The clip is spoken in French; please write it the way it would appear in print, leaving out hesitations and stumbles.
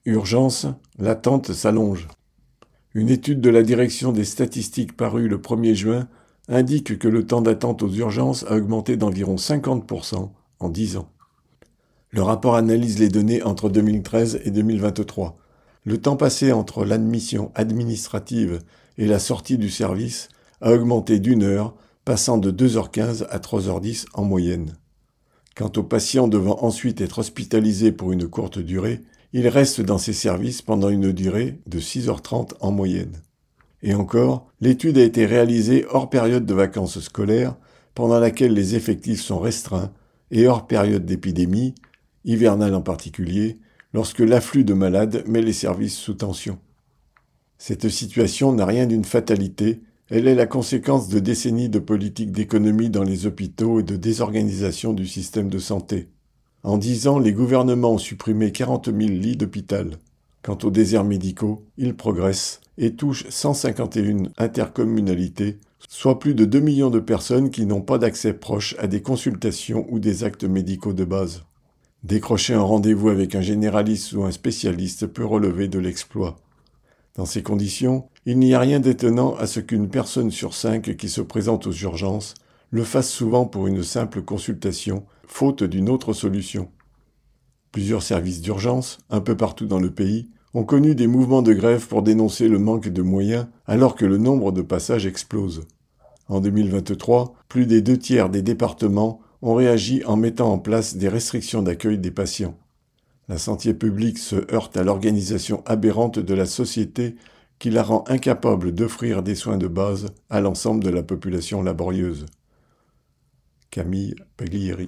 Urgence, l'attente s'allonge. Une étude de la Direction des statistiques parue le 1er juin indique que le temps d'attente aux urgences a augmenté d'environ 50% en 10 ans. Le rapport analyse les données entre 2013 et 2023. Le temps passé entre l'admission administrative et la sortie du service a augmenté d'1 heure, passant de 2h15 à 3h10 en moyenne. Quant aux patients devant ensuite être hospitalisés pour une courte durée, ils restent dans ces services pendant une durée de 6h30 en moyenne. Et encore, l'étude a été réalisée hors période de vacances scolaires, pendant laquelle les effectifs sont restreints, et hors période d'épidémie, hivernale en particulier, lorsque l'afflux de malades met les services sous tension. Cette situation n'a rien d'une fatalité, elle est la conséquence de décennies de politiques d'économie dans les hôpitaux et de désorganisation du système de santé. En 10 ans, les gouvernements ont supprimé 40 000 lits d'hôpital. Quant aux déserts médicaux, ils progressent et touchent 151 intercommunalités, soit plus de 2 millions de personnes qui n'ont pas d'accès proche à des consultations ou des actes médicaux de base. Décrocher un rendez-vous avec un généraliste ou un spécialiste peut relever de l'exploit. Dans ces conditions, il n'y a rien d'étonnant à ce qu'une personne sur 5 qui se présente aux urgences le fasse souvent pour une simple consultation, faute d'une autre solution. Plusieurs services d'urgence, un peu partout dans le pays, ont connu des mouvements de grève pour dénoncer le manque de moyens alors que le nombre de passages explose. En 2023, plus des 2/3 des départements ont réagi en mettant en place des restrictions d'accueil des patients. La santé publique se heurte à l'organisation aberrante de la société qui la rend incapable d'offrir des soins de base à l'ensemble de la population laborieuse. Camille Paglieri.